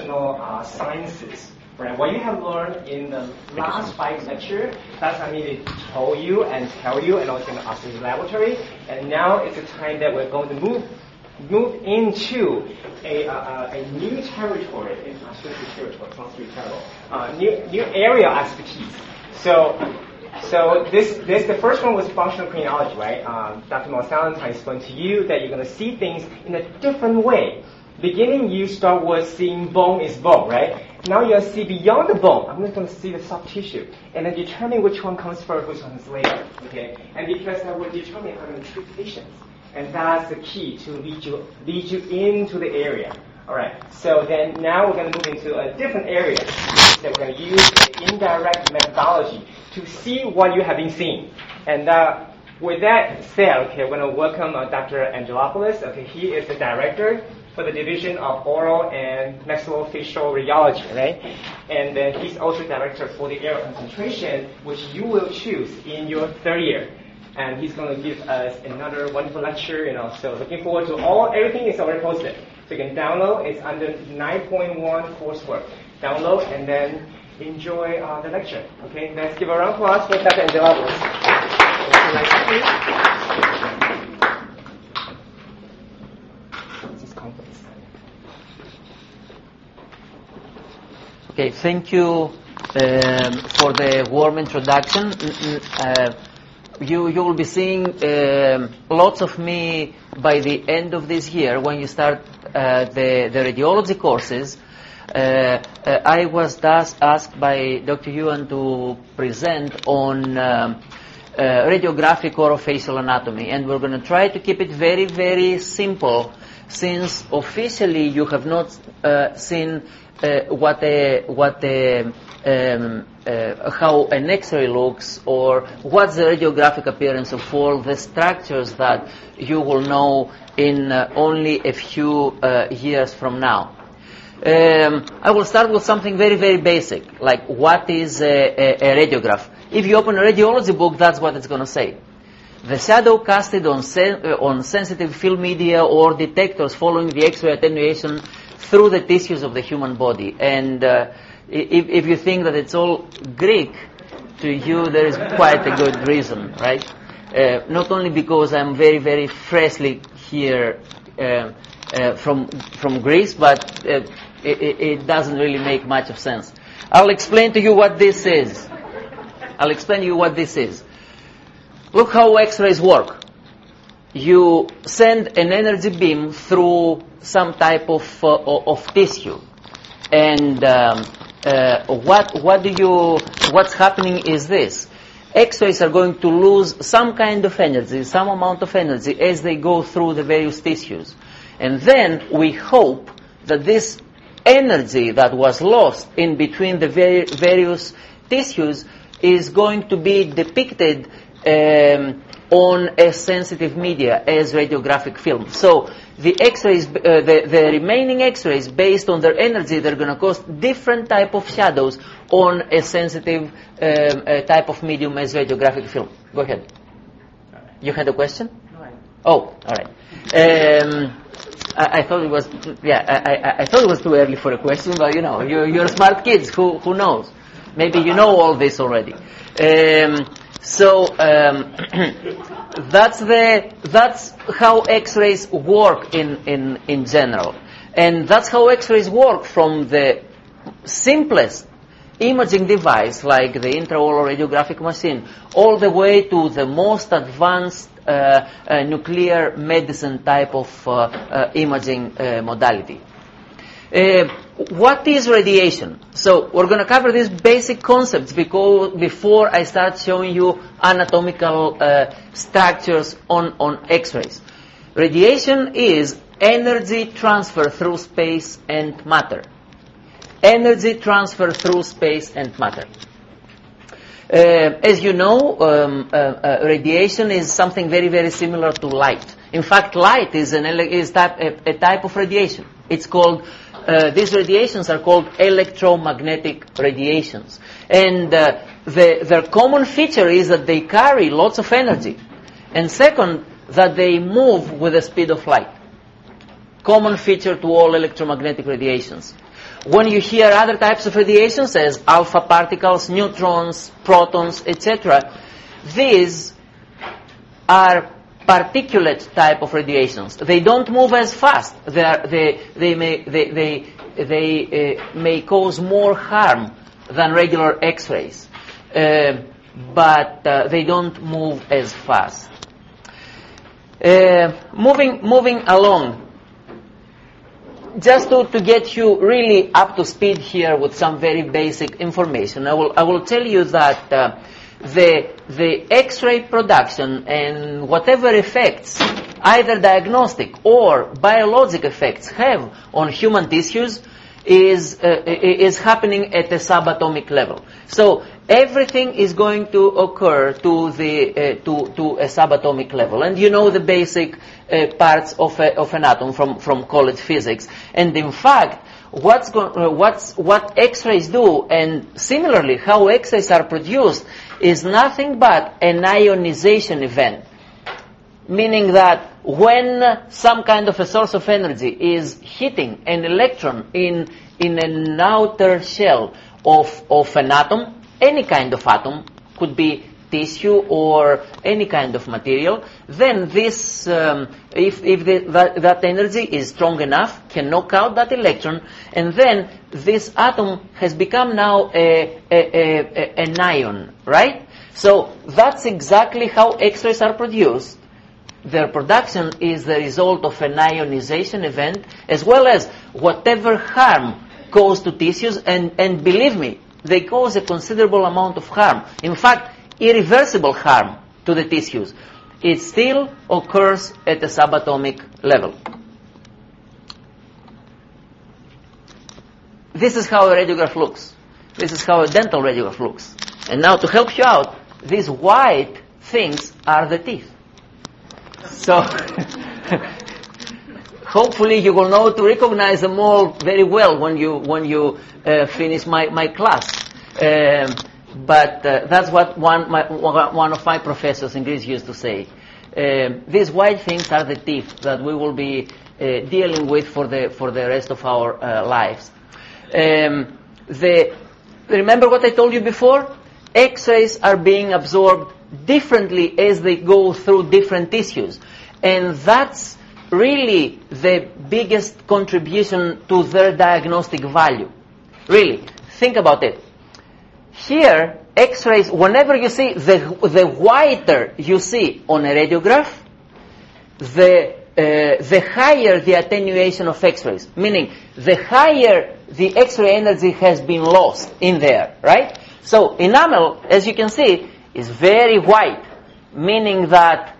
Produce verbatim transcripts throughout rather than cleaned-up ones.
functional uh, sciences. Right? What you have learned in the last five lectures, that's what I mean to told you and tell you, and also in the Oxford laboratory. And now it's the time that we're going to move move into a uh, a new territory. It's not territory. It sounds really terrible. Uh, new new area of expertise. So. So this, this, the first one was functional craniology, right? Um, Doctor Mount-Salentine explained to you that you're going to see things in a different way. Beginning, you start with seeing bone is bone, right? Now you're going to see beyond the bone. I'm just going to see the soft tissue, and then determine which one comes first, which one comes later, okay? And because that will determine how to treat patients, and that's the key to lead you lead you into the area. All right. So then now we're going to move into a different area that we're going to use the indirect methodology to see what you have been seeing. And uh, with that said, okay, we're going to welcome uh, Doctor Angelopoulos. Okay, he is the director for the Division of Oral and Maxillofacial Radiology, right? And uh, he's also director for the area of concentration, which you will choose in your third year. And he's going to give us another wonderful lecture, you know. So looking forward to all, everything is already posted. So you can download, it's under nine point one coursework. Download and then enjoy uh, the lecture. Okay, let's give a round of applause for Doctor Angelopoulos. Okay, thank you um, for the warm introduction. Uh, You, you will be seeing um, lots of me by the end of this year when you start uh, the, the radiology courses. Uh, uh, I was thus asked by Doctor Yuan to present on um, uh, radiographic orofacial anatomy, and we're going to try to keep it very, very simple, since officially you have not uh, seen uh, what a, what a, um, uh, how an X-ray looks, or what's the radiographic appearance of all the structures that you will know in uh, only a few uh, years from now. Um, I will start with something very, very basic, like what is a, a, a radiograph. If you open a radiology book, that's what it's going to say. The shadow casted on, sen uh, on sensitive film media or detectors following the X-ray attenuation through the tissues of the human body. And uh, if, if you think that it's all Greek, to you there is quite a good reason, right? Uh, not only because I'm very, very freshly here uh, uh, from from Greece, but uh, it, it doesn't really make much of sense. I'll explain to you what this is. I'll explain to you what this is. Look how X-rays work. You send an energy beam through some type of uh, of tissue, and um, uh, what what do you what's happening is this: X-rays are going to lose some kind of energy, some amount of energy as they go through the various tissues, and then we hope that this energy that was lost in between the vari various tissues is going to be depicted Um, on a sensitive media as radiographic film. So the X-rays, uh, the, the remaining X-rays, based on their energy, they're going to cause different type of shadows on a sensitive um, uh, type of medium as radiographic film. Go ahead. You had a question? Oh, all right. Um, I, I thought it was, yeah, I, I, I thought it was too early for a question, but you know, you're, you're smart kids. Who, who knows? Maybe you know all this already. Um, So um, that's the that's how X-rays work in, in in general, and that's how X-rays work from the simplest imaging device like the intraoral radiographic machine all the way to the most advanced uh, uh, nuclear medicine type of uh, uh, imaging uh, modality. Uh, what is radiation? So we're going to cover these basic concepts because before I start showing you anatomical uh, structures on, on X-rays. Radiation is energy transfer through space and matter. Energy transfer through space and matter. Uh, as you know, um, uh, uh, radiation is something very, very similar to light. In fact, light is, an ele is type, a, a type of radiation. It's called Uh, these radiations are called electromagnetic radiations. And uh, the, their common feature is that they carry lots of energy. And second, that they move with the speed of light. Common feature to all electromagnetic radiations. When you hear other types of radiations, as alpha particles, neutrons, protons, et cetera, these are particulate type of radiations. They don't move as fast. They are, they they may they they, they uh, may cause more harm than regular X-rays, uh, but uh, they don't move as fast. Uh, moving moving along. Just to, to get you really up to speed here with some very basic information, I will I will tell you that uh, the the X-ray production and whatever effects, either diagnostic or biologic effects, have on human tissues is uh, is happening at a subatomic level. So everything is going to occur to the uh, to to a subatomic level, and you know the basic uh, parts of a, of an atom from from college physics. And in fact, what's go- uh, what's what X-rays do, and similarly how X-rays are produced, is nothing but an ionization event. Meaning that when some kind of a source of energy is hitting an electron in in an outer shell of of an atom, any kind of atom, could be tissue or any kind of material, then this, um, if, if the, that, that energy is strong enough, can knock out that electron, and then this atom has become now a, a, a, an ion, right? So that's exactly how X-rays are produced. Their production is the result of an ionization event, as well as whatever harm caused to tissues, and, and believe me, they cause a considerable amount of harm. In fact, irreversible harm to the tissues. It still occurs at a subatomic level. This is how a radiograph looks. This is how a dental radiograph looks. And now to help you out, these white things are the teeth. So, hopefully you will know to recognize them all very well when you when you uh, finish my, my class. Um, but uh, that's what one my, one of my professors in Greece used to say. Um, these white things are the teeth that we will be uh, dealing with for the for the rest of our uh, lives. Um, the remember what I told you before? X-rays are being absorbed differently as they go through different tissues, and that's really the biggest contribution to their diagnostic value. Really, think about it. Here, X-rays, whenever you see, the the whiter you see on a radiograph, the uh, the higher the attenuation of X-rays, meaning the higher the X-ray energy has been lost in there, right? So enamel, as you can see, is very white, meaning that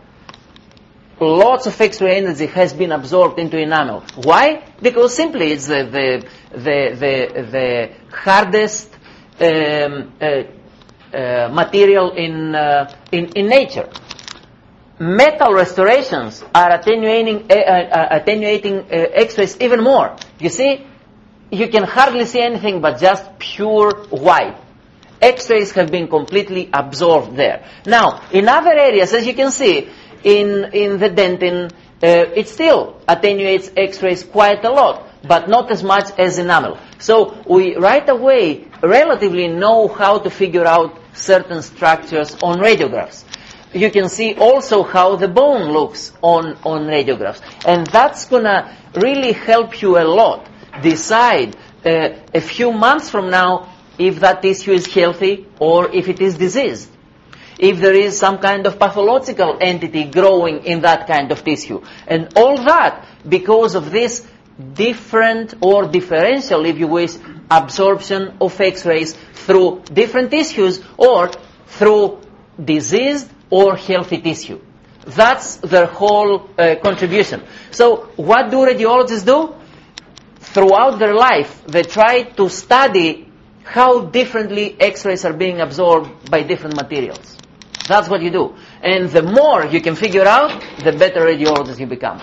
lots of X-ray energy has been absorbed into enamel. Why? Because simply it's the the the the, the hardest um, uh, uh, material in, uh, in in nature. Metal restorations are attenuating uh, uh, attenuating uh, X-rays even more. You see, you can hardly see anything but just pure white. X-rays have been completely absorbed there. Now, in other areas, as you can see, in in the dentin, uh, it still attenuates X-rays quite a lot, but not as much as enamel. So we right away relatively know how to figure out certain structures on radiographs. You can see also how the bone looks on, on radiographs. And that's going to really help you a lot decide uh, a few months from now if that tissue is healthy or if it is diseased. If there is some kind of pathological entity growing in that kind of tissue. And all that because of this different or differential, if you wish, absorption of X-rays through different tissues or through diseased or healthy tissue. That's their whole uh, contribution. So what do radiologists do? Throughout their life, they try to study how differently X-rays are being absorbed by different materials. That's what you do. And the more you can figure out, the better radiologist you become.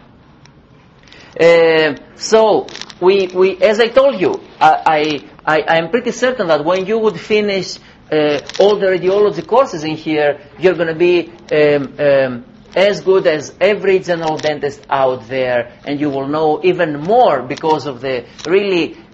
Uh, so, we, we, as I told you, I, I, I am pretty certain that when you would finish uh, all the radiology courses in here, you're going to be um, um, as good as every general dentist out there, and you will know even more because of the really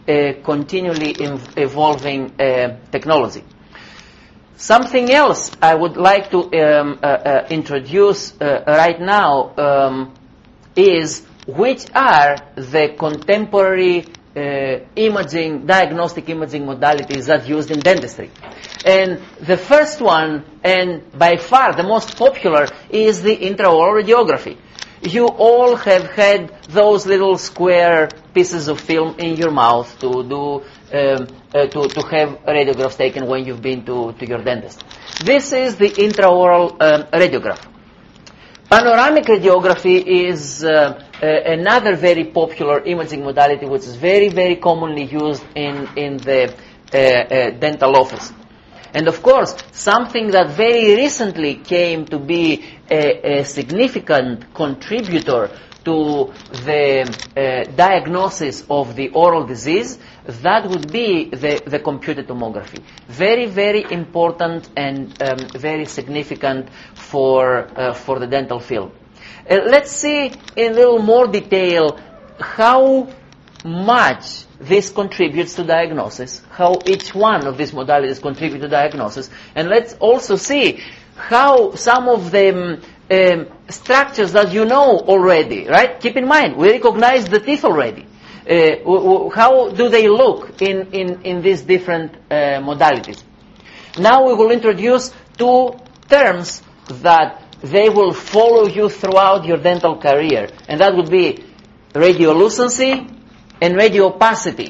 uh, continually ev- evolving uh, technology. Something else I would like to um, uh, uh, introduce uh, right now um, is which are the contemporary uh, imaging, diagnostic imaging modalities that are used in dentistry. And the first one, and by far the most popular, is the intraoral radiography. You all have had those little square pieces of film in your mouth to do um, uh, to, to have radiographs taken when you've been to, to your dentist. This is the intraoral um, radiograph. Panoramic radiography is uh, uh, another very popular imaging modality which is very, very commonly used in, in the uh, uh, dental office. And of course, something that very recently came to be a, a significant contributor to the uh, diagnosis of the oral disease, that would be the, the computed tomography. Very, very important and um, very significant for, uh, for the dental field. Uh, let's see in a little more detail how much this contributes to diagnosis, how each one of these modalities contribute to diagnosis, and let's also see how some of the um, structures that you know already, right? Keep in mind, we recognize the teeth already. Uh, w- w- how do they look in, in, in these different uh, modalities? Now we will introduce two terms that they will follow you throughout your dental career, and that would be radiolucency and radiopacity.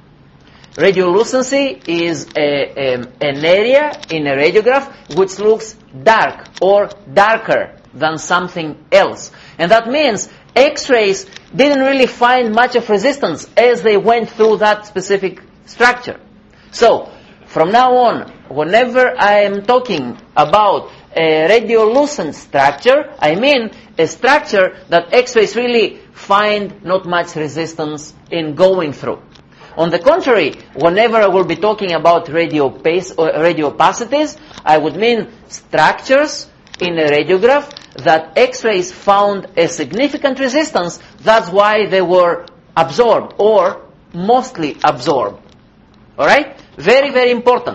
Radiolucency is a, um, an area in a radiograph which looks dark or darker than something else. And that means X-rays didn't really find much of resistance as they went through that specific structure. So, from now on, whenever I am talking about a radiolucent structure, I mean a structure that X-rays really find not much resistance in going through. On the contrary, whenever I will be talking about radiopac- or radiopacities, I would mean structures in a radiograph that X-rays found a significant resistance. That's why they were absorbed or mostly absorbed. All right? Very, very important.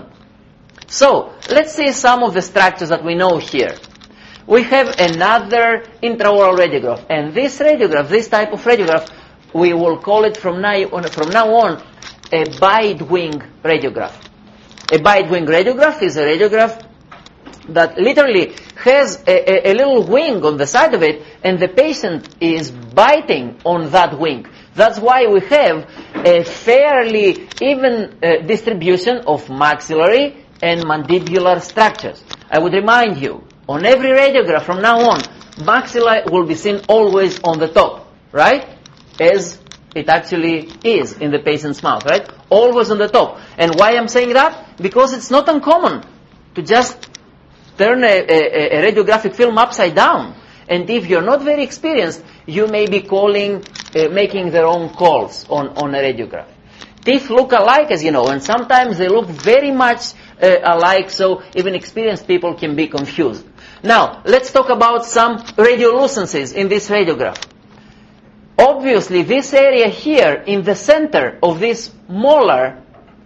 So, let's see some of the structures that we know here. We have another intraoral radiograph, and this radiograph, this type of radiograph, we will call it from now on, from now on a bite-wing radiograph. A bite-wing radiograph is a radiograph that literally has a, a, a little wing on the side of it, and the patient is biting on that wing. That's why we have a fairly even uh, distribution of maxillary and mandibular structures. I would remind you, on every radiograph from now on, maxilla will be seen always on the top, right? As it actually is in the patient's mouth, right? Always on the top. And why I'm saying that? Because it's not uncommon to just turn a, a, a radiographic film upside down. And if you're not very experienced, you may be calling, uh, making the wrong calls on, on a radiograph. Teeth look alike, as you know, and sometimes they look very much uh, alike, so even experienced people can be confused. Now, let's talk about some radiolucencies in this radiograph. Obviously, this area here in the center of this molar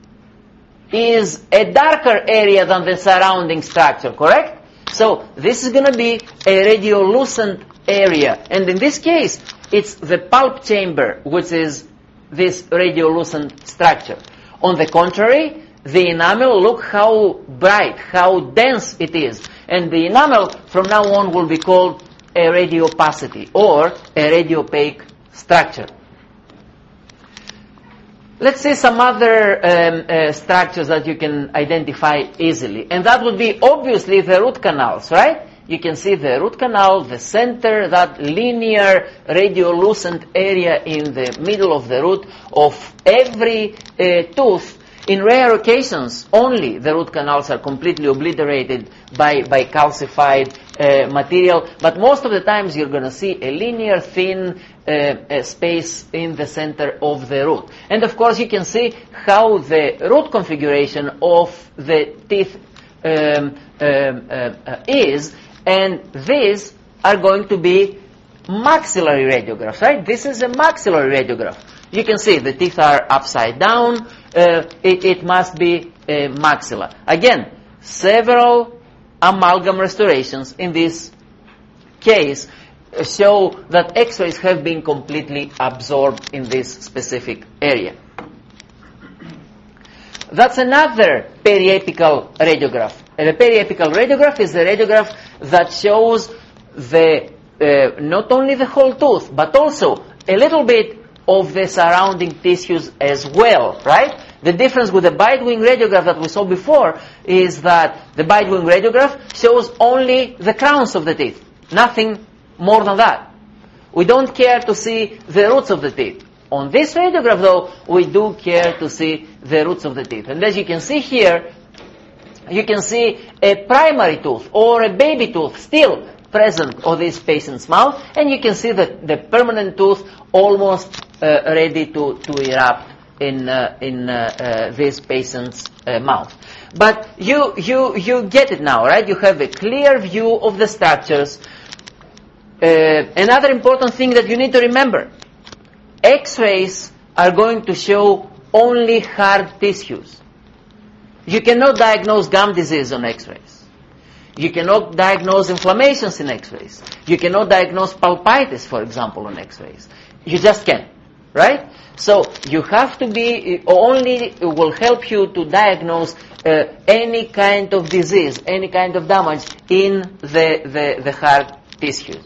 is a darker area than the surrounding structure, correct? So, this is going to be a radiolucent area. And in this case, it's the pulp chamber, which is this radiolucent structure. On the contrary, the enamel, look how bright, how dense it is. And the enamel, from now on, will be called a radiopacity or a radiopaque structure. Let's see some other um, uh, structures that you can identify easily. And that would be obviously the root canals, right? You can see the root canal, the center, that linear radiolucent area in the middle of the root of every uh, tooth. In rare occasions, only the root canals are completely obliterated by, by calcified uh, material, but most of the times you're going to see a linear, thin uh, uh, space in the center of the root. And of course, you can see how the root configuration of the teeth um, um, uh, uh, is, and these are going to be maxillary radiographs, right? This is a maxillary radiograph. You can see the teeth are upside down. Uh, it, it must be a maxilla. Again, several amalgam restorations in this case show that X-rays have been completely absorbed in this specific area. That's another periapical radiograph. And a periapical radiograph is a radiograph that shows the uh, not only the whole tooth, but also a little bit of the surrounding tissues as well, right? The difference with the bite-wing radiograph that we saw before is that the bite-wing radiograph shows only the crowns of the teeth, nothing more than that. We don't care to see the roots of the teeth. On this radiograph, though, we do care to see the roots of the teeth. And as you can see here, you can see a primary tooth or a baby tooth still present on this patient's mouth, and you can see the, the permanent tooth almost uh, ready to, to erupt in uh, in uh, uh, this patient's uh, mouth. But you you you get it now, right? You have a clear view of the structures. Uh, another important thing that you need to remember: X-rays are going to show only hard tissues. You cannot diagnose gum disease on X-rays. You cannot diagnose inflammations in X-rays. You cannot diagnose pulpitis, for example, on X-rays. You just can't, right? So you have to be, only will help you to diagnose uh, any kind of disease, any kind of damage in the, the, the hard tissues.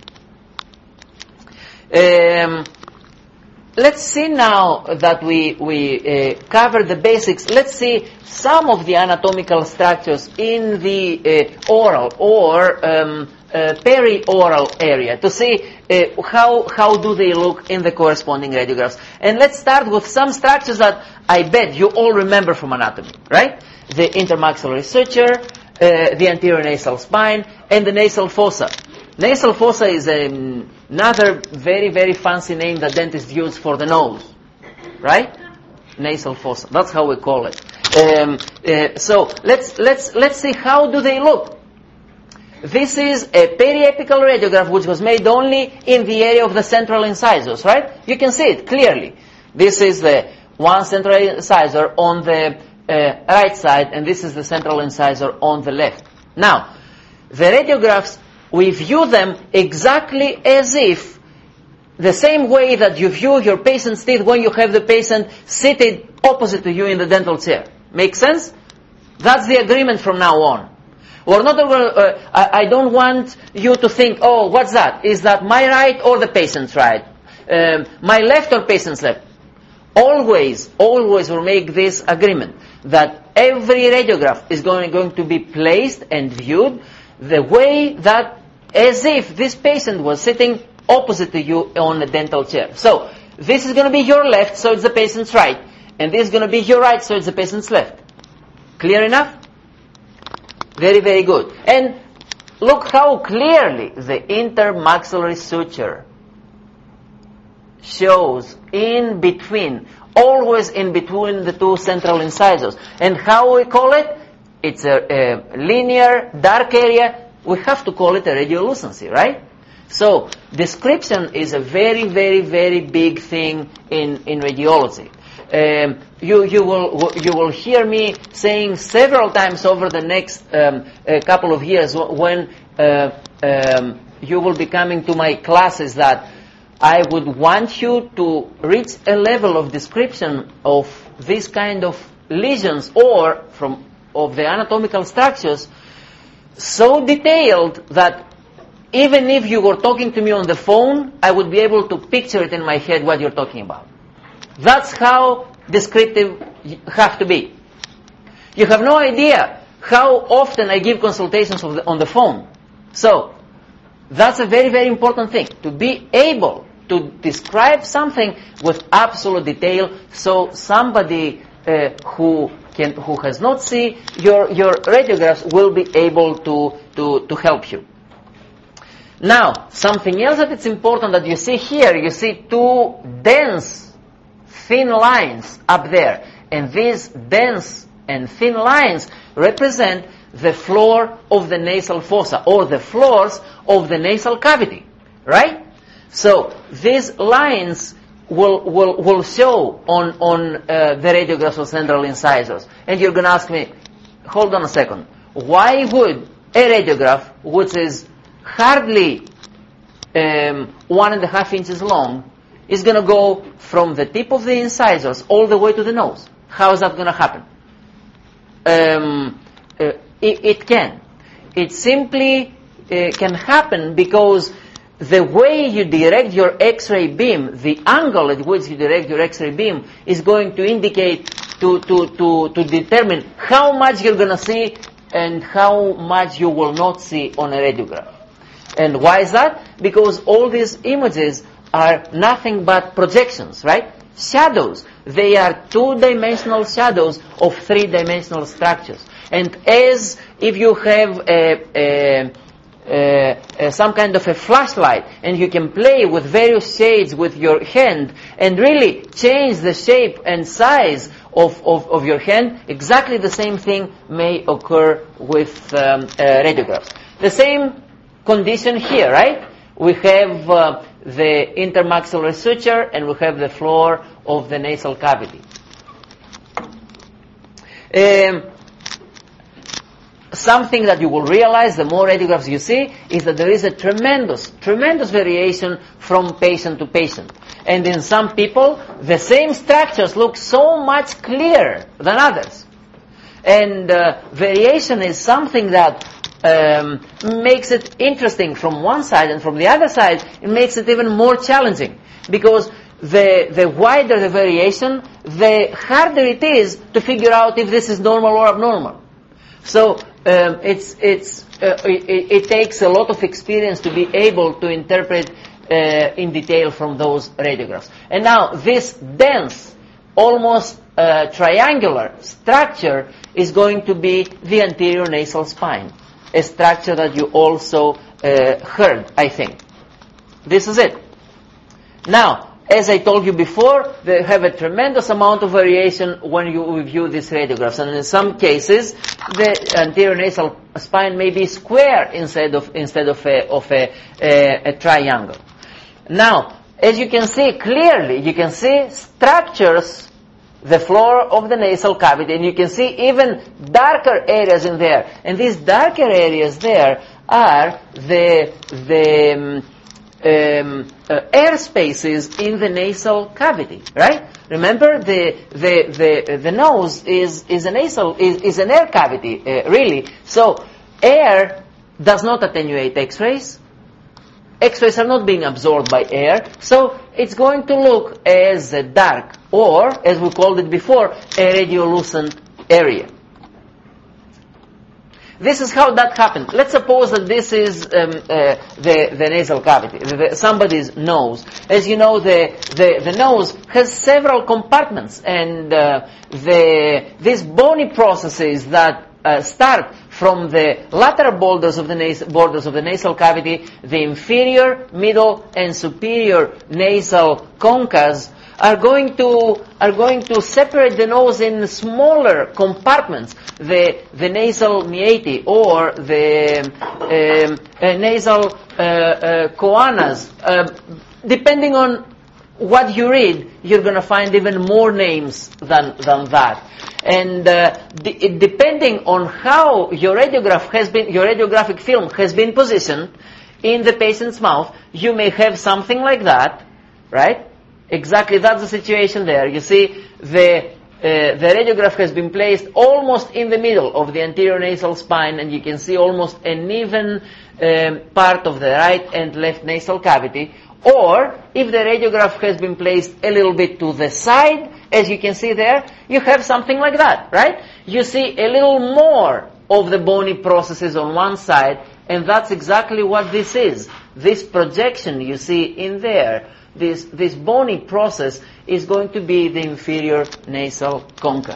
Um, let's see now that we, we uh, covered the basics, let's see some of the anatomical structures in the uh, oral or um, uh, perioral area to see uh, how, how do they look in the corresponding radiographs. And let's start with some structures that I bet you all remember from anatomy, right? The intermaxillary suture, uh, the anterior nasal spine, and the nasal fossa. Nasal fossa is um, another very, very fancy name that dentists use for the nose, right? Nasal fossa. That's how we call it. Um, uh, so let's let's let's see how do they look. This is a periapical radiograph which was made only in the area of the central incisors, right? You can see it clearly. This is the one central incisor on the uh, right side, and this is the central incisor on the left. Now, the radiographs, we view them exactly as if the same way that you view your patient's teeth when you have the patient seated opposite to you in the dental chair. Make sense? That's the agreement from now on. We're not, uh, I, I don't want you to think, oh, what's that? Is that my right or the patient's right? Um, my left or patient's left? Always, always we'll make this agreement that every radiograph is going, going to be placed and viewed the way that as if this patient was sitting opposite to you on a dental chair. So, this is going to be your left, so it's the patient's right. And this is going to be your right, so it's the patient's left. Clear enough? Very, very good. And look how clearly the intermaxillary suture shows in between, always in between the two central incisors. And how we call it? It's a, a linear dark area. We have to call it a radiolucency, right? So, description is a very, very, very big thing in, in radiology. Um, you, you will, you will hear me saying several times over the next um, a couple of years when uh, um, you will be coming to my classes that I would want you to reach a level of description of this kind of lesions or from of the anatomical structures so detailed that even if you were talking to me on the phone, I would be able to picture it in my head what you're talking about. That's how descriptive you have to be. You have no idea how often I give consultations of the, on the phone. So, that's a very, very important thing, to be able to describe something with absolute detail so somebody uh, who can, who has not seen your, your radiographs will be able to, to, to help you. Now, something else that it's important that you see here, you see two dense, thin lines up there. And these dense and thin lines represent the floor of the nasal fossa, or the floors of the nasal cavity, right? So, these lines will will will show on on uh, the radiographs of central incisors. And you're going to ask me, hold on a second, why would a radiograph, which is hardly um, one and a half inches long, is going to go from the tip of the incisors all the way to the nose? How is that going to happen? Um, uh, it, it can. It simply uh, can happen because the way you direct your X-ray beam, the angle at which you direct your X-ray beam, is going to indicate, to, to, to, to determine how much you're going to see and how much you will not see on a radiograph. And why is that? Because all these images are nothing but projections, right? Shadows. They are two-dimensional shadows of three-dimensional structures. And as if you have a, a Uh, uh, some kind of a flashlight, and you can play with various shades with your hand and really change the shape and size of, of, of your hand, exactly the same thing may occur with um, uh, radiographs. The same condition here, right? We have uh, the intermaxillary suture and we have the floor of the nasal cavity. Um, Something that you will realize the more radiographs you see is that there is a tremendous, tremendous variation from patient to patient. And in some people, the same structures look so much clearer than others. And uh, variation is something that um, makes it interesting from one side, and from the other side, it makes it even more challenging. Because the, the wider the variation, the harder it is to figure out if this is normal or abnormal. So um, it's it's uh, it, it takes a lot of experience to be able to interpret uh, in detail from those radiographs. And now this dense, almost uh, triangular structure is going to be the anterior nasal spine, a structure that you also uh, heard, I think. This is it. Now, as I told you before, they have a tremendous amount of variation when you review these radiographs. And in some cases, the anterior nasal spine may be square instead of, instead of, a, of a, a, a triangle. Now, as you can see clearly, you can see structures, the floor of the nasal cavity, and you can see even darker areas in there. And these darker areas there are the, the, um, Um, uh, air spaces in the nasal cavity, right? Remember, the the the the nose is is a nasal is, is an air cavity, uh, really. So air does not attenuate X-rays. X-rays are not being absorbed by air, so it's going to look as a dark, or as we called it before, a radiolucent area. This is how that happened. Let's suppose that this is um, uh, the, the nasal cavity, the, somebody's nose. As you know, the, the, the nose has several compartments, and uh, the, these bony processes that uh, start from the lateral borders of the, nas- borders of the nasal cavity, the inferior, middle, and superior nasal concas, are going to are going to separate the nose in smaller compartments, the the nasal meaty or the um, uh, nasal uh, uh, choanas. Uh, depending on what you read, you're going to find even more names than than that. And uh, de- depending on how your radiograph has been, your radiographic film has been positioned in the patient's mouth, you may have something like that, right? Exactly, that's the situation there. You see, the uh, the radiograph has been placed almost in the middle of the anterior nasal spine, and you can see almost an even um, part of the right and left nasal cavity. Or, if the radiograph has been placed a little bit to the side, as you can see there, you have something like that, right? You see a little more of the bony processes on one side, and that's exactly what this is. This projection you see in there, This, this bony process is going to be the inferior nasal concha.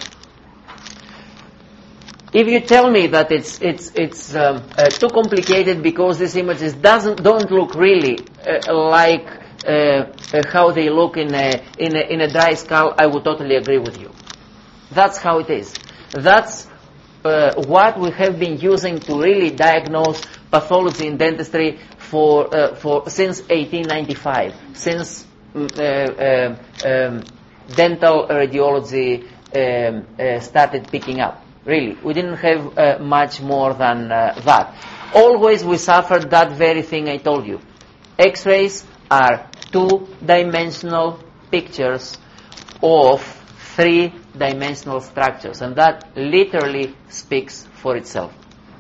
If you tell me that it's it's it's um, uh, too complicated because these images doesn't don't look really uh, like uh, uh, how they look in a in a in a dry skull, I would totally agree with you. That's how it is. That's uh, what we have been using to really diagnose pathology in dentistry for uh, for since eighteen ninety-five, since mm, uh, uh, um, dental radiology um, uh, started picking up. Really, we didn't have uh, much more than uh, that. Always we suffered that very thing I told you. X-rays are two-dimensional pictures of three-dimensional structures, and that literally speaks for itself.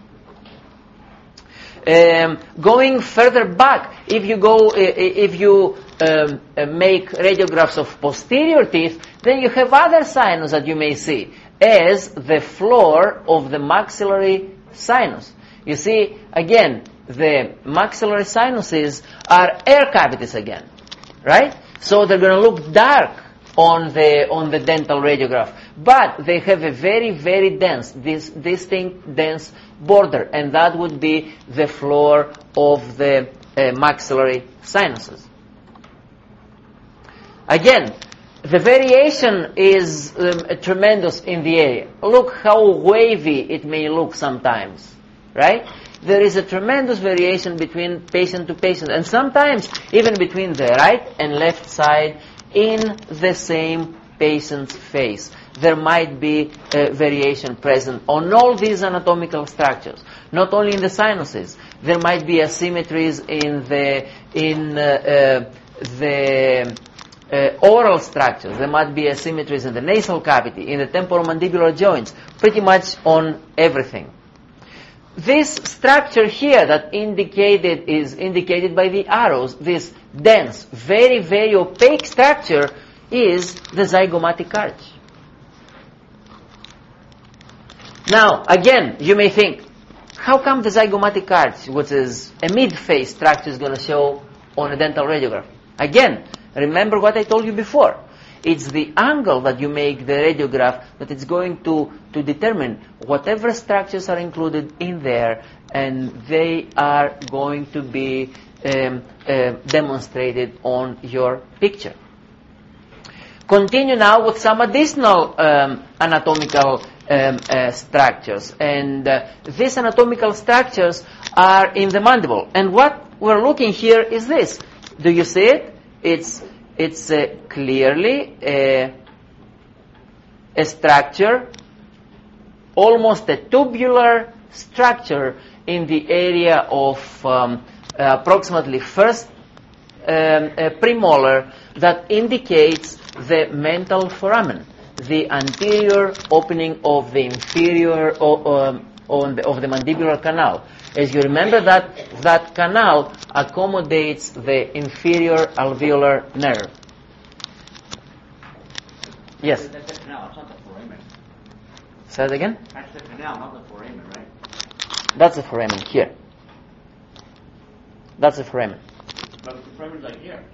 Um, going further back, if you go, uh, if you um, uh, make radiographs of posterior teeth, then you have other sinus that you may see as the floor of the maxillary sinus. You see, again, the maxillary sinuses are air cavities again, right? So they're going to look dark on the on the dental radiograph, but they have a very, very dense, this distinct dense border, and that would be the floor of the uh, maxillary sinuses. Again, the variation is um, tremendous in the area. Look how wavy it may look sometimes, right? There is a tremendous variation between patient to patient, and sometimes even between the right and left side in the same patient's face. There might be a variation present on all these anatomical structures, not only in the sinuses. There might be asymmetries in the in uh, uh, the uh, oral structures. There might be asymmetries in the nasal cavity, in the temporomandibular joints, pretty much on everything. This structure here that indicated is indicated by the arrows, this dense, very, very opaque structure is the zygomatic arch. Now, again, you may think, how come the zygomatic arch, which is a mid-face structure, is going to show on a dental radiograph? Again, remember what I told you before. It's the angle that you make the radiograph that it's going to, to determine whatever structures are included in there, and they are going to be um, uh, demonstrated on your picture. Continue now with some additional um, anatomical um, uh, structures. And uh, these anatomical structures are in the mandible. And what we're looking here is this. Do you see it? It's It's uh, clearly a, a structure, almost a tubular structure in the area of um, approximately first um, uh, premolar that indicates the mental foramen, the anterior opening of the inferior o- um, on the, of the mandibular canal. As you remember, that that canal accommodates the inferior alveolar nerve. Yes? That's the canal, it's not the foramen. Say it again? That's the canal, not the foramen, right? That's the foramen here. That's the foramen. But the foramen's like here.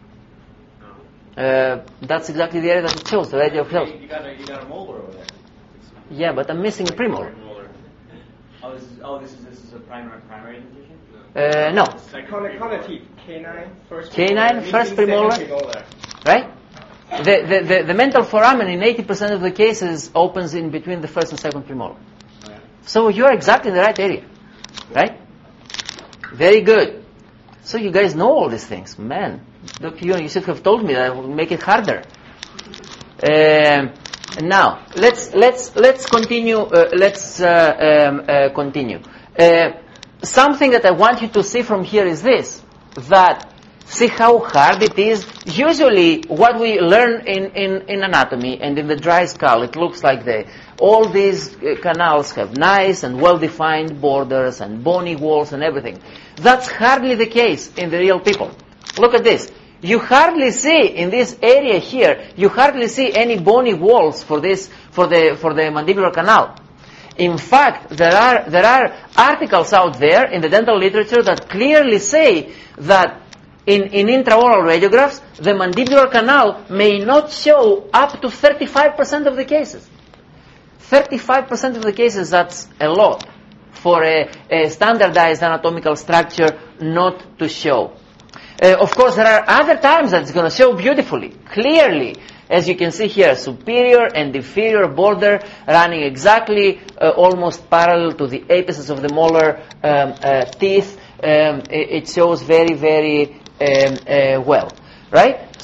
Uh, that's exactly the area that it shows, the radio shows. You got a, you got a molar over there. Yeah, but I'm missing a premolar. Oh, this is, oh, this is, this is a primary, primary dentition? Uh, no. Corner, corner teeth, canine, first Canine, premolar, first second premolar. premolar. Right? The, the, the, the mental foramen in eighty percent of the cases opens in between the first and second premolar. Yeah. So you're exactly in the right area. Right? Very good. So you guys know all these things. Man, look, you, you should have told me that. I would make it harder. Um, now, let's, let's, let's continue, uh, let's uh, um, uh, continue. Uh, something that I want you to see from here is this, that see how hard it is. Usually what we learn in, in, in anatomy and in the dry skull, it looks like the, all these uh, canals have nice and well-defined borders and bony walls and everything. That's hardly the case in the real people. Look at this. You hardly see in this area here, you hardly see any bony walls for this, for the, for the mandibular canal. In fact, there are, there are articles out there in the dental literature that clearly say that in, in intraoral radiographs, the mandibular canal may not show up to thirty-five percent of the cases. thirty-five percent of the cases, that's a lot for a, a standardized anatomical structure not to show. Uh, of course, there are other times that it's going to show beautifully, clearly. As you can see here, superior and inferior border running exactly uh, almost parallel to the apices of the molar um, uh, teeth. Um, it, it shows very, very um, uh, well, right?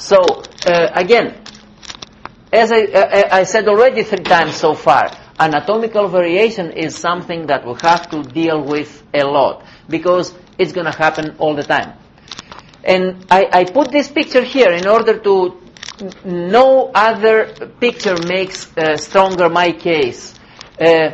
So, uh, again, as I, uh, I said already three times so far, anatomical variation is something that we have to deal with a lot because it's going to happen all the time. And I, I put this picture here in order to, no other picture makes uh, stronger my case uh,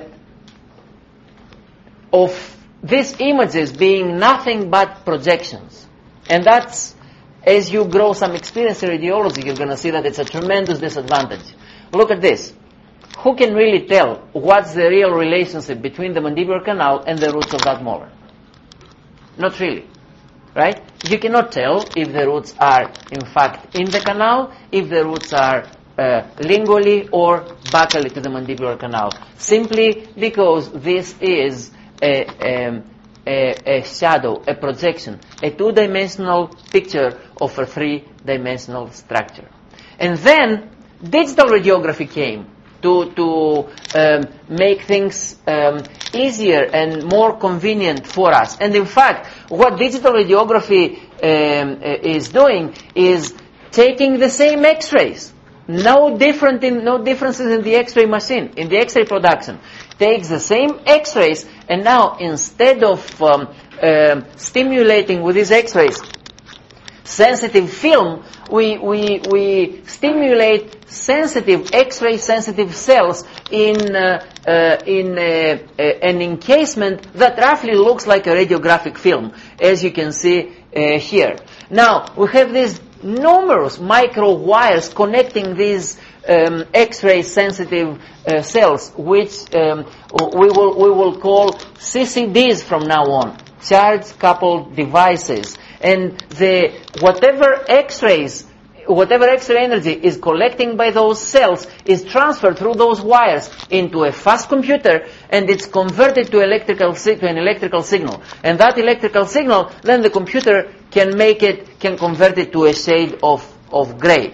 of these images being nothing but projections. And that's, as you grow some experience in radiology, you're going to see that it's a tremendous disadvantage. Look at this. Who can really tell what's the real relationship between the mandibular canal and the roots of that molar? Not really, right? You cannot tell if the roots are, in fact, in the canal, if the roots are uh, lingually or buccally to the mandibular canal, simply because this is a, um, a, a shadow, a projection, a two-dimensional picture of a three-dimensional structure. And then digital radiography came to, to um, make things um, easier and more convenient for us. And in fact, what digital radiography um, is doing is taking the same X-rays, no different in, no differences in the X-ray machine, in the X-ray production. Takes the same X-rays, and now instead of um, uh, stimulating with these X-rays sensitive film, we, we, we stimulate sensitive, X-ray sensitive cells in, uh, uh, in uh, uh, an encasement that roughly looks like a radiographic film, as you can see uh, here. Now, we have these numerous micro wires connecting these um, X-ray sensitive uh, cells, which um, we will, we will call C C Ds from now on, charge coupled devices. And the whatever X-rays, whatever X-ray energy is collecting by those cells is transferred through those wires into a fast computer, and it's converted to electrical to an electrical signal. And that electrical signal, then the computer can make it, can convert it to a shade of of gray.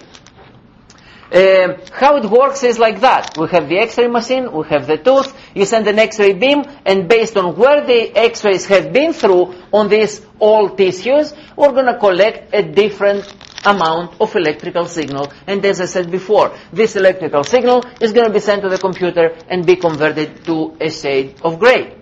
Uh, how it works is like that. We have the X-ray machine, we have the tooth, you send an X-ray beam, and based on where the X-rays have been through on these old tissues, we're going to collect a different amount of electrical signal. And as I said before, this electrical signal is going to be sent to the computer and be converted to a shade of gray.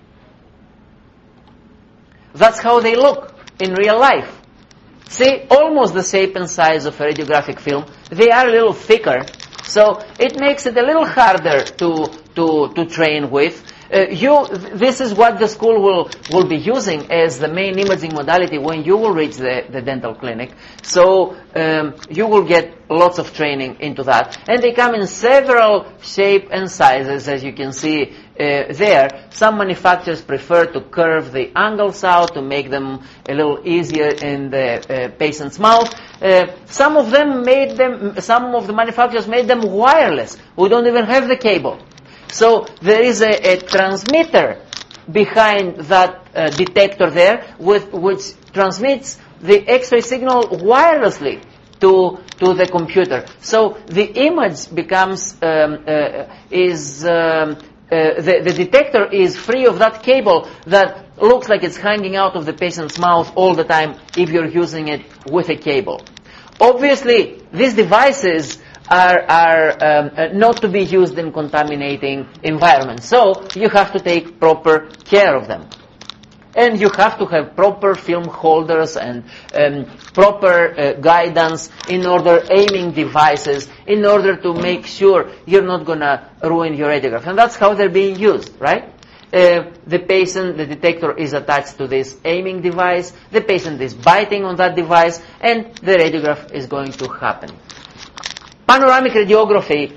That's how they look in real life. See, almost the shape and size of a radiographic film. They are a little thicker, so it makes it a little harder to to to train with. Uh, you, this is what the school will will be using as the main imaging modality when you will reach the, the dental clinic. So um, you will get lots of training into that, and they come in several shape and sizes, as you can see uh, there. Some manufacturers prefer to curve the angles out to make them a little easier in the uh, patient's mouth. Uh, some of them made them. Some of the manufacturers made them wireless. We don't even have the cable. So there is a, a transmitter behind that uh, detector there, with, which transmits the X-ray signal wirelessly to to the computer. So the image becomes um, uh, is um, uh, the the detector is free of that cable that looks like it's hanging out of the patient's mouth all the time if you're using it with a cable. Obviously, these devices are, are um, uh, not to be used in contaminating environments. So you have to take proper care of them. And you have to have proper film holders and um, proper uh, guidance in order, aiming devices, in order to make sure you're not going to ruin your radiograph. And that's how they're being used, right? Uh, the patient, the detector is attached to this aiming device, the patient is biting on that device, and the radiograph is going to happen. Panoramic radiography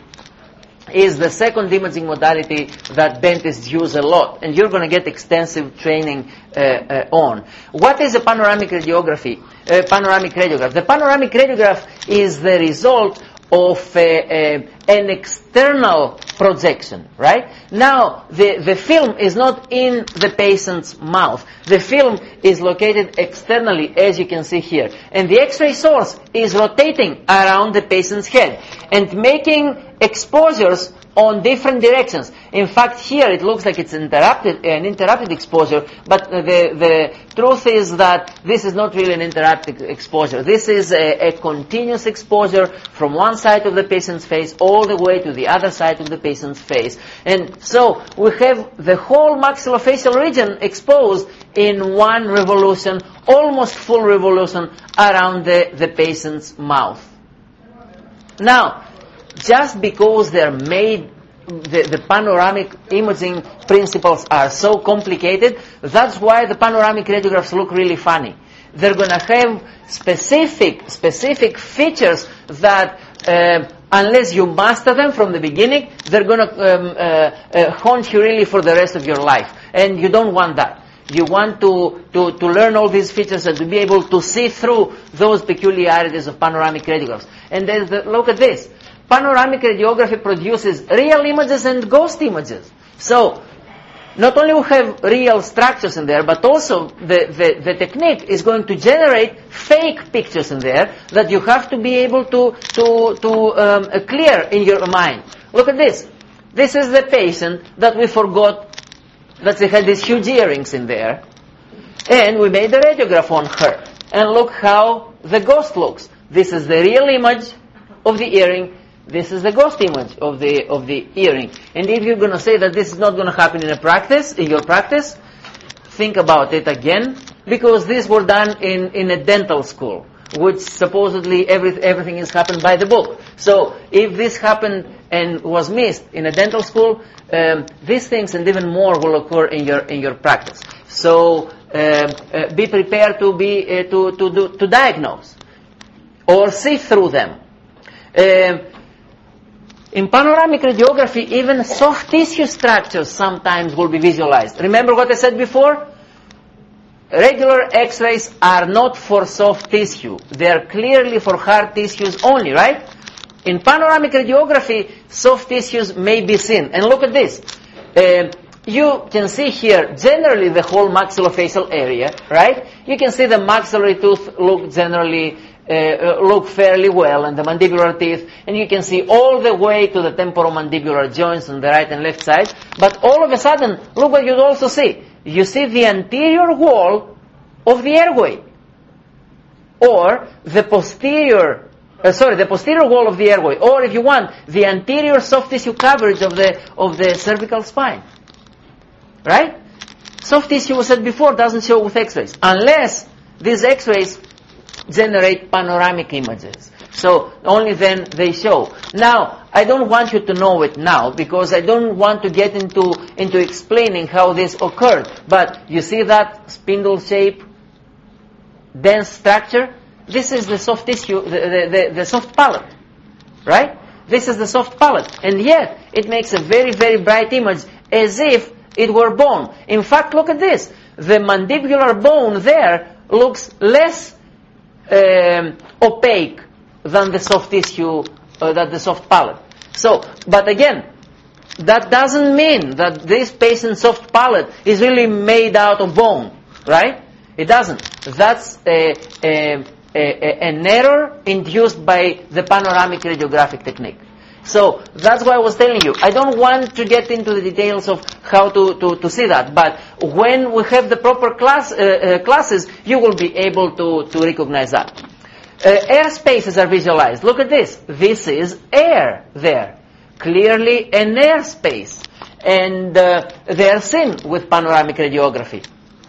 is the second imaging modality that dentists use a lot, and you're going to get extensive training uh, uh, on. What is a panoramic radiography? Uh, panoramic radiograph. The panoramic radiograph is the result of uh, uh, an external projection, right? Now, the, the film is not in the patient's mouth. The film is located externally, as you can see here. And the X-ray source is rotating around the patient's head and making exposures on different directions. In fact, here it looks like it's interrupted, an interrupted exposure, but the, the truth is that this is not really an interrupted exposure. This is a, a continuous exposure from one side of the patient's face all the way to the other side of the patient's face. And so we have the whole maxillofacial region exposed in one revolution, almost full revolution around the, the patient's mouth. Now, just because they're made, the, the panoramic imaging principles are so complicated, that's why the panoramic radiographs look really funny. They're going to have specific, specific features that, uh, unless you master them from the beginning, they're going to um, uh, uh, haunt you really for the rest of your life. And you don't want that. You want to, to, to learn all these features and to be able to see through those peculiarities of panoramic radiographs. And then the, look at this. Panoramic radiography produces real images and ghost images. So, not only we have real structures in there, but also the, the, the technique is going to generate fake pictures in there that you have to be able to, to, to um, clear in your mind. Look at this. This is the patient that we forgot that they had these huge earrings in there. And we made a radiograph on her. And look how the ghost looks. This is the real image of the earring. This is the ghost image of the of the earring. And if you're going to say that this is not going to happen in a practice, in your practice, think about it again, because these were done in, in a dental school, which supposedly every, everything is happened by the book. So if this happened and was missed in a dental school, um, these things and even more will occur in your in your practice. So uh, uh, be prepared to be uh, to to do, to diagnose or see through them. Uh, In panoramic radiography, even soft tissue structures sometimes will be visualized. Remember what I said before? Regular X-rays are not for soft tissue. They are clearly for hard tissues only, right? In panoramic radiography, soft tissues may be seen. And look at this. Uh, you can see here generally the whole maxillofacial area, right? You can see the maxillary tooth look generally Uh, look fairly well, and the mandibular teeth, and you can see all the way to the temporomandibular joints on the right and left side. But all of a sudden, look what you also see. You see the anterior wall of the airway, or the posterior, uh, sorry, the posterior wall of the airway, or if you want, the anterior soft tissue coverage of the of the cervical spine. Right? Soft tissue, we said before, doesn't show with X-rays unless these X-rays generate panoramic images. So only then they show. Now, I don't want you to know it now because I don't want to get into into explaining how this occurred. But you see that spindle shape, dense structure? This is the soft tissue, the, the, the, the soft palate, right? This is the soft palate. And yet, it makes a very, very bright image as if it were bone. In fact, look at this. The mandibular bone there looks less Um, opaque than the soft tissue, uh, than the soft palate. So, but again, that doesn't mean that this patient's soft palate is really made out of bone, right? It doesn't. That's a, a, a, an error induced by the panoramic radiographic technique. So that's why I was telling you. I don't want to get into the details of how to, to, to see that. But when we have the proper class, uh, uh, classes, you will be able to, to recognize that. Uh, air spaces are visualized. Look at this. This is air there. Clearly an air space. And uh, they are seen with panoramic radiography.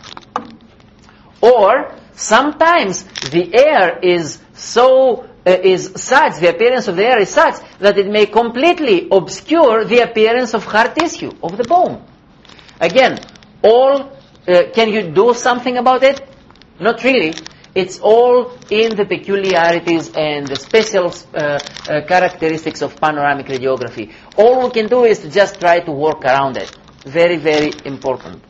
Or sometimes the air is so Uh, is such, the appearance of the air is such that it may completely obscure the appearance of hard tissue, of the bone. Again, all, uh, can you do something about it? Not really. It's all in the peculiarities and the special uh, uh, characteristics of panoramic radiography. All we can do is to just try to work around it. Very, very important.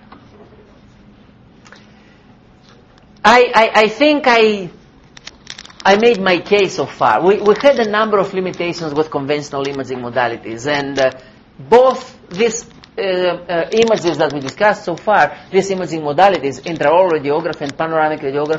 I, I, I think I... I made my case so far. We, we had a number of limitations with conventional imaging modalities, and uh, both these uh, uh, images that we discussed so far, these imaging modalities, intraoral radiography and panoramic radiography,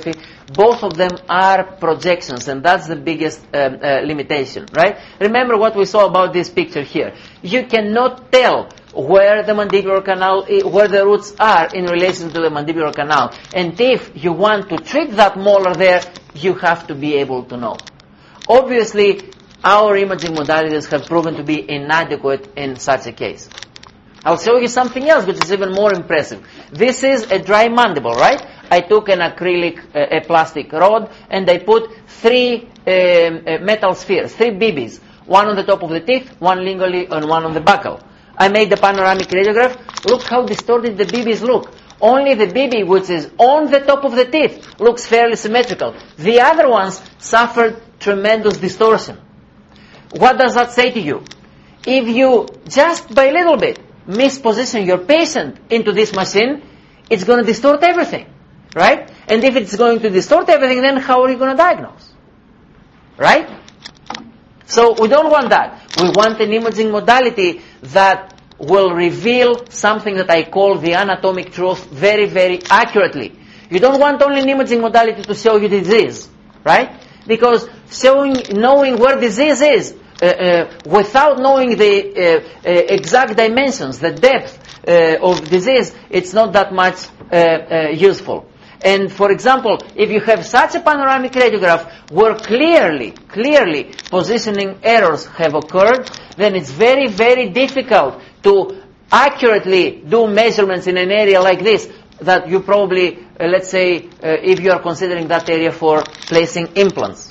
both of them are projections, and that's the biggest um, uh, limitation, right? Remember what we saw about this picture here. You cannot tell where the mandibular canal, where the roots are in relation to the mandibular canal. And if you want to treat that molar there, you have to be able to know. Obviously, our imaging modalities have proven to be inadequate in such a case. I'll show you something else which is even more impressive. This is a dry mandible, right? I took an acrylic, uh, a plastic rod, and I put three um, uh, metal spheres, three B Bs. One on the top of the teeth, one lingually, and one on the buccal. I made the panoramic radiograph. Look how distorted the B Bs look. Only the B B which is on the top of the teeth looks fairly symmetrical. The other ones suffered tremendous distortion. What does that say to you? If you just by a little bit misposition your patient into this machine, it's going to distort everything, right? And if it's going to distort everything, then how are you going to diagnose? Right? So we don't want that. We want an imaging modality that will reveal something that I call the anatomic truth very, very accurately. You don't want only an imaging modality to show you disease, right? Because showing, knowing where disease is, uh, uh, without knowing the uh, uh, exact dimensions, the depth uh, of disease, it's not that much uh, uh, useful. And for example, if you have such a panoramic radiograph where clearly, clearly positioning errors have occurred, then it's very, very difficult to accurately do measurements in an area like this that you probably, uh, let's say, uh, if you are considering that area for placing implants.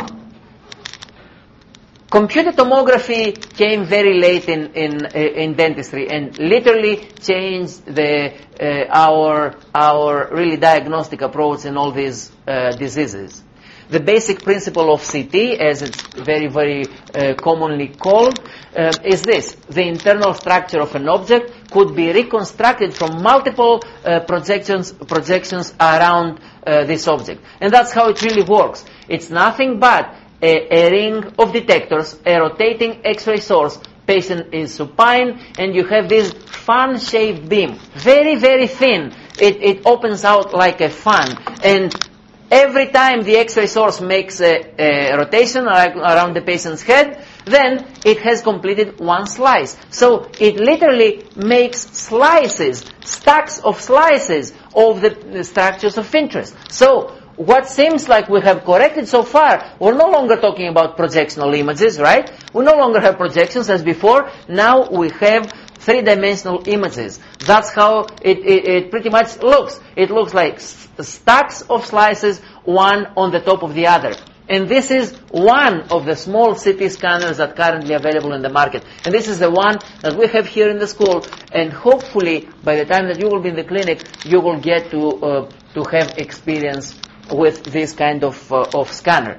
Computer tomography came very late in in, uh, in dentistry and literally changed the uh, our our really diagnostic approach in all these uh, diseases. The basic principle of C T, as it's very very uh, commonly called, uh, is this: the internal structure of an object could be reconstructed from multiple uh, projections projections around uh, this object, and that's how it really works. It's nothing but A, a ring of detectors, a rotating X-ray source, patient is supine, and you have this fan-shaped beam. Very, very thin. It, it opens out like a fan. And every time the X-ray source makes a, a rotation around the patient's head, then it has completed one slice. So it literally makes slices, stacks of slices of the, the structures of interest. So what seems like we have corrected so far, we're no longer talking about projectional images, right? We no longer have projections as before. Now we have three-dimensional images. That's how it, it, it pretty much looks. It looks like stacks of slices, one on the top of the other. And this is one of the small C T scanners that are currently available in the market. And this is the one that we have here in the school. And hopefully, by the time that you will be in the clinic, you will get to uh, to have experience with this kind of uh, of scanner.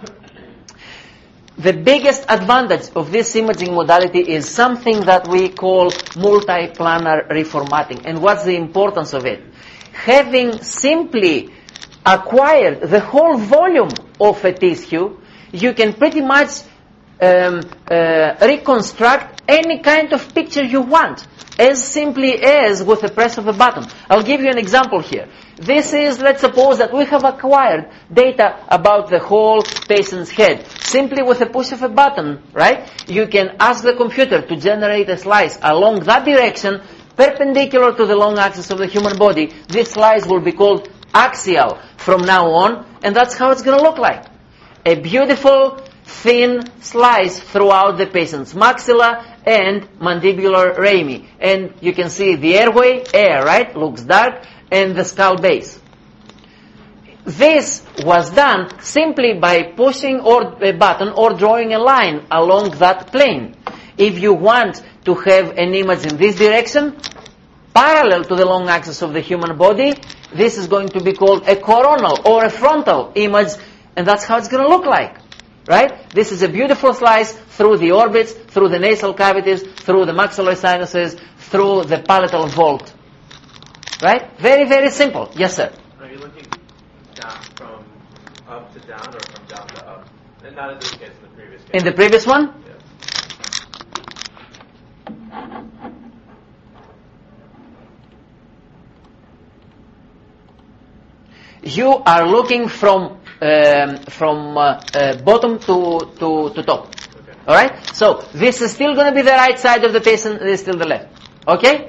The biggest advantage of this imaging modality is something that we call multi-planar reformatting. And what's the importance of it? Having simply acquired the whole volume of a tissue, you can pretty much um, uh, reconstruct any kind of picture you want, as simply as with the press of a button. I'll give you an example here. This is, let's suppose that we have acquired data about the whole patient's head. Simply with a push of a button, right? You can ask the computer to generate a slice along that direction, perpendicular to the long axis of the human body. This slice will be called axial from now on, and that's how it's going to look like. A beautiful, thin slice throughout the patient's maxilla and mandibular rami. And you can see the airway, air, right? Looks dark. And the skull base. This was done simply by pushing or a button or drawing a line along that plane. If you want to have an image in this direction, parallel to the long axis of the human body, this is going to be called a coronal or a frontal image, and that's how it's going to look like. Right? This is a beautiful slice through the orbits, through the nasal cavities, through the maxillary sinuses, through the palatal vault. Right? Very, very simple. Yes, sir? Are you looking down from up to down or from down to up? And not in this case, in the previous case. In the previous one? Yes. You are looking from um, from uh, uh, bottom to, to, to top. Okay. All right? So this is still going to be the right side of the patient, this is still the left. Okay?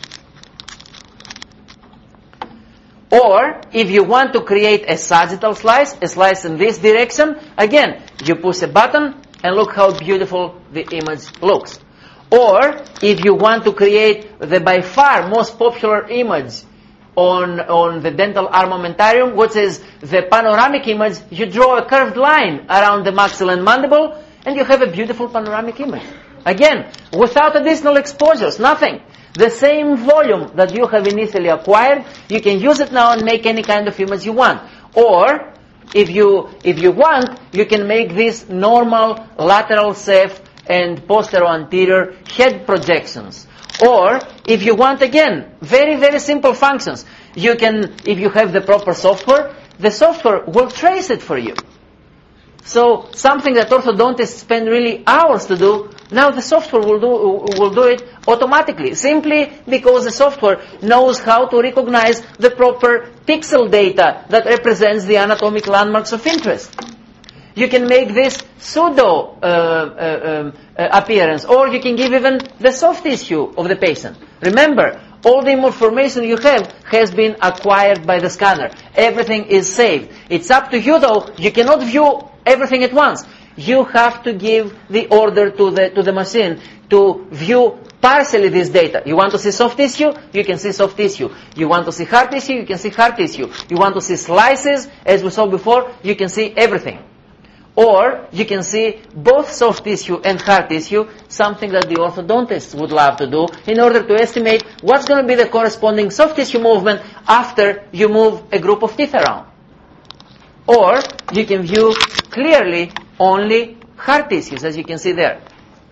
Or, if you want to create a sagittal slice, a slice in this direction, again, you push a button and look how beautiful the image looks. Or, if you want to create the by far most popular image on, on the dental armamentarium, which is the panoramic image, you draw a curved line around the maxilla and mandible, and you have a beautiful panoramic image. Again, without additional exposures, nothing. The same volume that you have initially acquired, you can use it now and make any kind of image you want. Or, if you, if you want, you can make these normal lateral ceph and posterior-anterior head projections. Or, if you want, again, very, very simple functions. You can, if you have the proper software, the software will trace it for you. So, something that orthodontists spend really hours to do, now the software will do, will do it automatically, simply because the software knows how to recognize the proper pixel data that represents the anatomic landmarks of interest. You can make this pseudo uh, uh, um, uh, appearance, or you can give even the soft tissue of the patient. Remember, all the information you have has been acquired by the scanner. Everything is saved. It's up to you, though. You cannot view everything at once. You have to give the order to the to the machine to view partially this data. You want to see soft tissue? You can see soft tissue. You want to see hard tissue? You can see hard tissue. You want to see slices, as we saw before? You can see everything. Or you can see both soft tissue and hard tissue, something that the orthodontists would love to do in order to estimate what's going to be the corresponding soft tissue movement after you move a group of teeth around. Or you can view clearly only hard tissues, as you can see there.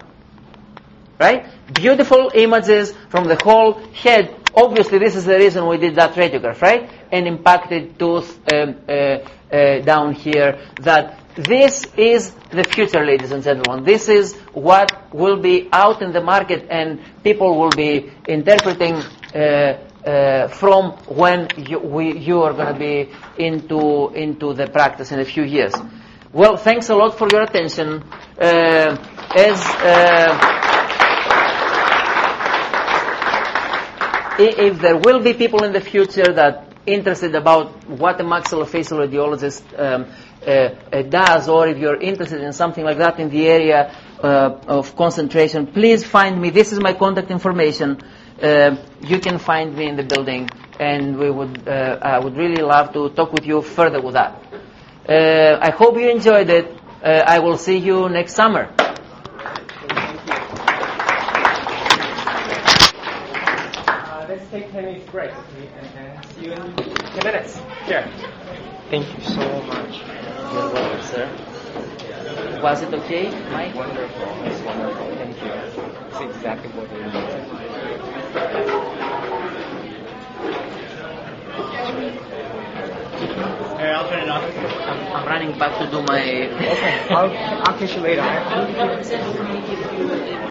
Right? Beautiful images from the whole head. Obviously, this is the reason we did that radiograph, right? An impacted tooth um, uh, uh, down here. That this is the future, ladies and gentlemen. This is what will be out in the market, and people will be interpreting uh, uh, from when you, we, you are going to be into into the practice in a few years. Well, thanks a lot for your attention. Uh, as uh, if there will be people in the future that interested about what a maxillofacial radiologist um, uh, uh, does, or if you're interested in something like that in the area uh, of concentration, please find me. This is my contact information. Uh, you can find me in the building, and we would uh, I would really love to talk with you further with that. Uh, I hope you enjoyed it. Uh, I will see you next summer. Let's take ten minutes break and, and see you in ten minutes. Sure. Thank you so much. You're welcome, sir. Was it okay, Mike? Wonderful. It's wonderful. Thank you. It's exactly what we need. Hey, I'll turn it off. I'm, I'm running back to do my... Okay, I'll, I'll catch you later.